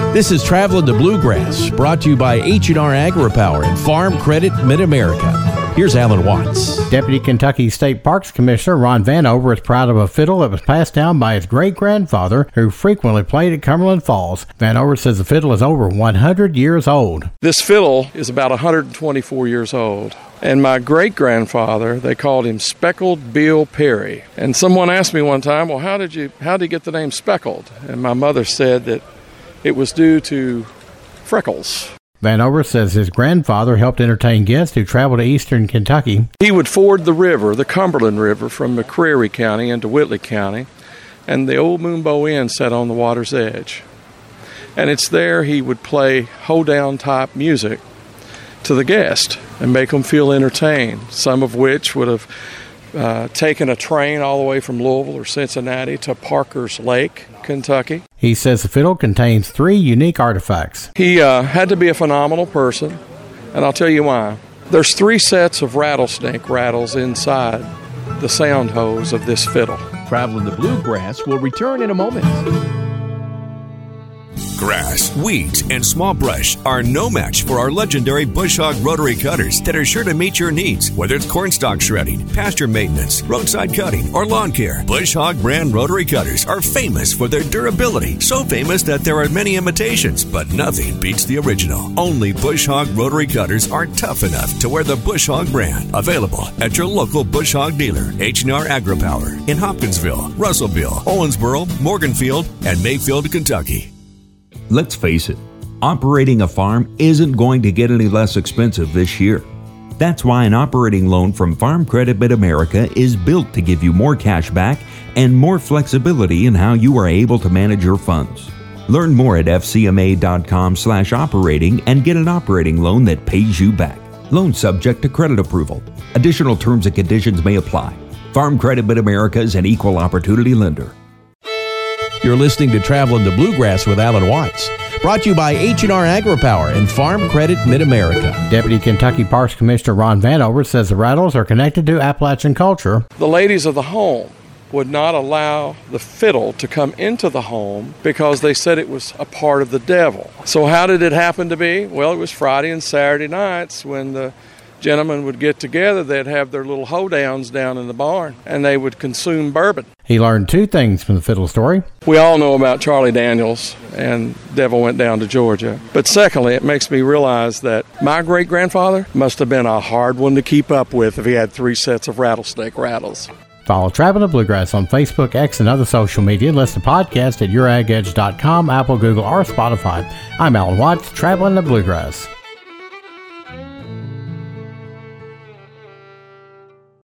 This is Traveling the Bluegrass, brought to you by H&R AgriPower and Farm Credit Mid-America. Here's Alan Watts. Deputy Kentucky State Parks Commissioner Ron Vanover is proud of a fiddle that was passed down by his great-grandfather, who frequently played at Cumberland Falls. Vanover says the fiddle is over 100 years old. This fiddle is about 124 years old. And my great-grandfather, they called him Speckled Bill Perry. And someone asked me one time, well, how did you get the name Speckled? And my mother said that it was due to freckles. Vanover says his grandfather helped entertain guests who traveled to eastern Kentucky. He would ford the river, the Cumberland River, from McCreary County into Whitley County, and the old Moonbow Inn sat on the water's edge. And it's there he would play hoedown type music to the guest and make them feel entertained, some of which would have taken a train all the way from Louisville or Cincinnati to Parker's Lake, Kentucky. He says the fiddle contains 3 unique artifacts. He had to be a phenomenal person, and I'll tell you why. There's 3 sets of rattlesnake rattles inside the sound hose of this fiddle. Traveling the Bluegrass will return in a moment. Grass, weeds, and small brush are no match for our legendary Bush Hog rotary cutters that are sure to meet your needs. Whether it's cornstalk shredding, pasture maintenance, roadside cutting, or lawn care, Bush Hog brand rotary cutters are famous for their durability. So famous that there are many imitations, but nothing beats the original. Only Bush Hog rotary cutters are tough enough to wear the Bush Hog brand. Available at your local Bush Hog dealer, H&R AgriPower, in Hopkinsville, Russellville, Owensboro, Morganfield, and Mayfield, Kentucky. Let's face it, operating a farm isn't going to get any less expensive this year. That's why an operating loan from Farm Credit Mid-America is built to give you more cash back and more flexibility in how you are able to manage your funds. Learn more at fcma.com/operating and get an operating loan that pays you back. Loan subject to credit approval. Additional terms and conditions may apply. Farm Credit Mid-America is an equal opportunity lender. You're listening to Traveling the Bluegrass with Alan Watts, brought to you by H&R AgriPower and Farm Credit Mid-America. Deputy Kentucky Parks Commissioner Ron Vanover says the rattles are connected to Appalachian culture. The ladies of the home would not allow the fiddle to come into the home because they said it was a part of the devil. So how did it happen to be? Well, it was Friday and Saturday nights when the gentlemen would get together. They'd have their little hoedowns down in the barn, and they would consume bourbon. He learned 2 things from the fiddle story. We all know about Charlie Daniels and Devil Went Down to Georgia. But secondly, it makes me realize that my great-grandfather must have been a hard one to keep up with if he had 3 sets of rattlesnake rattles. Follow Traveling the Bluegrass on Facebook, X, and other social media. Listen to podcasts at youragedge.com, Apple, Google, or Spotify. I'm Alan Watts, Traveling the Bluegrass.